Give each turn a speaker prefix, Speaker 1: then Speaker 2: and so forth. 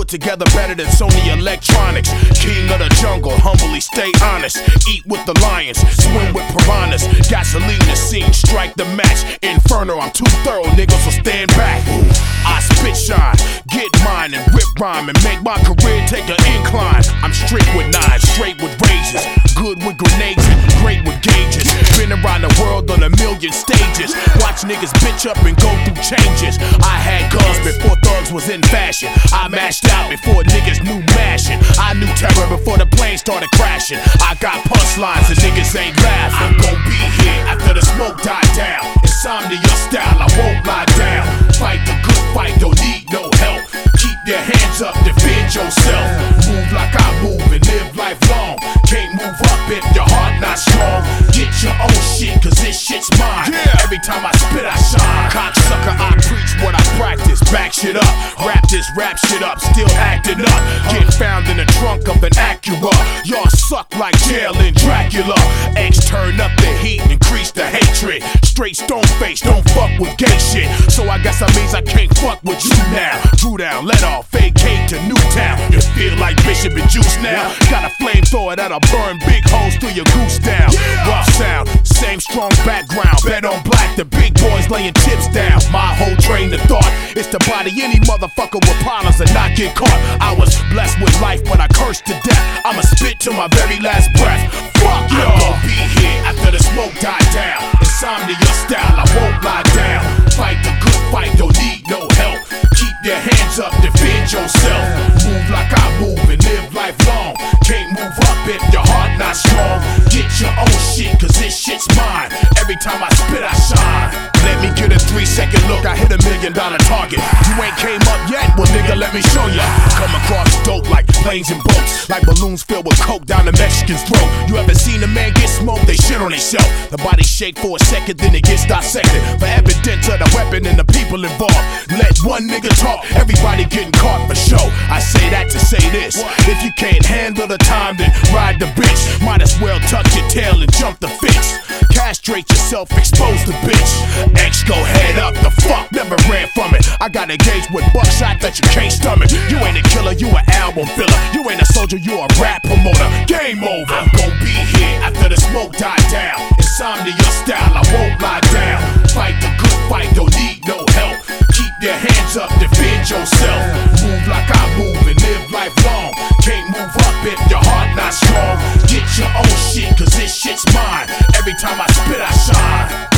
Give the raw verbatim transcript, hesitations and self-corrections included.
Speaker 1: put together better than Sony Electronics. King of the jungle, humbly stay honest. Eat with the lions, swim with piranhas. Gasoline the scene, strike the match. Inferno, I'm too thorough, niggas, so stand back. I spit shine, get mine and rip rhyme and make my career take an incline. I'm straight with nines, straight with razors, good with grenades and great with gauges. Been around the world on a million stages. Watch niggas bitch up and go through changes. I had guns before thugs was in fashion. I mashed out before niggas knew mashing. I knew terror before the plane started crashing. I got punchlines and niggas ain't laughing. I'm gon' be here after the smoke died down. Insomnia style, I won't lie down. Fight the good fight, don't need no help. Keep your hands up, defend yourself. Move like I move and live life long. Can't move up if your heart not strong. Get your own shit, cause this shit's mine. Yeah. Every time I spit, I shine. Cocksucker, I preach what I practice. Back shit up, rap this rap shit up. Still acting up. Get found in the trunk of an Acura. Y'all suck like jail in Dracula. X turn up the heat, increase the hatred. Straight stone face, don't fuck with gay shit. So I guess that means I can't fuck with you now. Drew down, let off, vacate to Newtown. You feel like Bishop and Juice now. Got a flamethrower that'll burn big holes through your goose down. Rough sound, same strong background. Bet on black, the big boys laying chips down. My whole train of thought is to body any motherfucker with problems and not get caught. I was blessed with life, but I cursed to death. I'ma spit till my very last breath. Fuck y'all. I'm gon' be here after the smoke died down. Insomnia style, I won't lie down. Fight the good fight, don't need no help. Keep your hands up, defend yourself. Move like I move and live life long. Can't move up if your heart not strong. Get your own shit, cause this shit's mine. Every time I spit, I shine. Let me get a three second look, I hit a million dollar target. You ain't came up yet? Well nigga, let me show ya. Come across dope like planes and boats. Like balloons filled with coke down the Mexican's throat. You ever seen a man get smoked? They shit on themselves. The body shake for a second, then it gets dissected. For evidence of the weapon and the people involved. Let one nigga talk, everybody getting caught for show. I say that to say this. If you can't handle the time, then ride the bitch. Might as well tuck your tail and jump the fence. Castrate yourself, expose the bitch. X go head up, the fuck, never ran from it. I got engaged with buckshot that you can't stomach. You ain't a killer, you an album filler. You ain't a soldier, you a rap promoter. Game over. I'm gon' be here after the smoke died down. Insomnia style, I won't lie down. Fight the good fight, don't need no help. Keep your hands up, defend yourself. Move like I move and live life long. Can't move up if your heart not strong. Get your own shit, cause this shit's mine. Every time I spit, I shine.